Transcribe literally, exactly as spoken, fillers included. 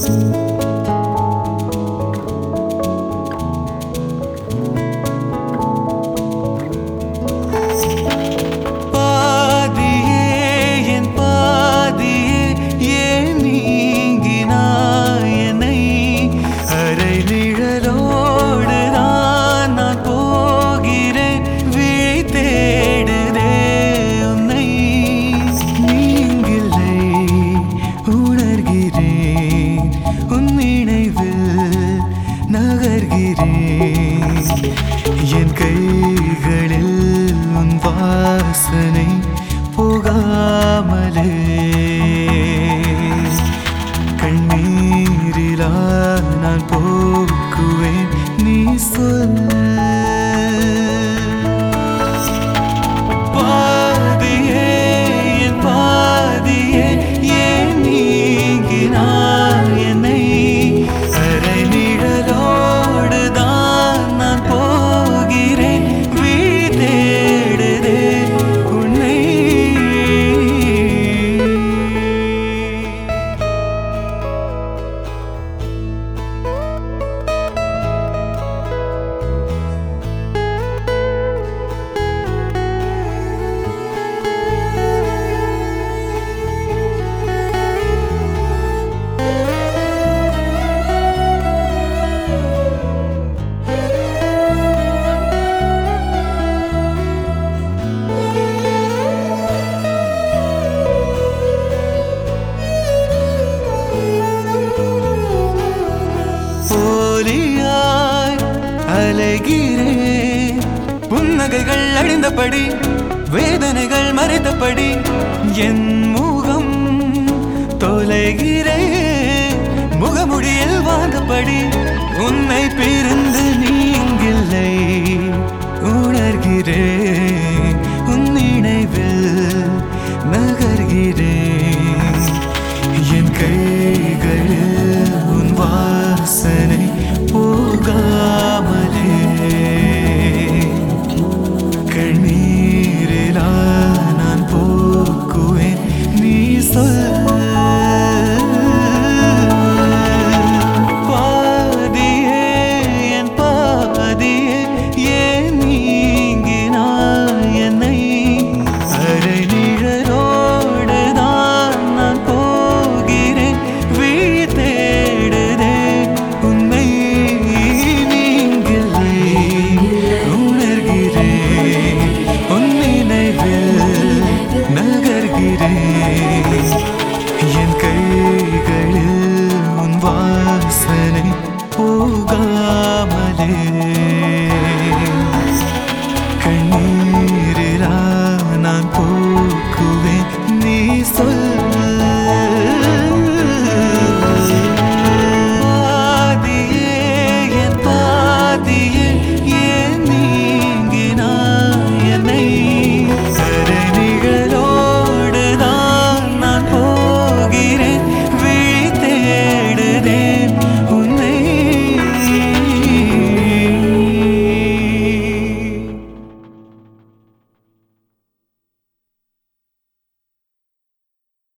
என் கைகளில் உன் வாசனை போகாமலே கண்ணீரிலா நான் போக்குவேன் நீ சொல் பாதியே என் பாதியே ஏன் நீங்கினாய் என்னை அரை நிழலோடு தான் நான் போகிறேன் வீடு தேடுதே உன்னை போலியாய் அலைகிறேன் புன்னகைகள் அழிந்தபடி வேதனைகள் மறைத்தபடி என் முகம் தொலைகிறேன் முகமுடியில் வாழ்ந்தபடி உன்னை பிரிந்து நீங்கில்லை உணர்கிறேன் உன் நினைவில் நகர்கிறேன் என் கைகளில் உன் வாசனை போகாமலே கண்ணீரிலா நான் போக்குவேன் நீ சொல் பாதியே என் பாதியே ஏன் நீங்கினாய் என்னை அரை நிழலோடு தான் நான் போகிறேன் வீடு தேடுதே உன்னை நீங்கில்லை உணர்கிறேன் உன் நினைவில் நகர்கிறேன் என் கைகளில் உன் வாசனை போகாமலே கண்ணீரிலா நான் போக்குவேன் நீ சொல்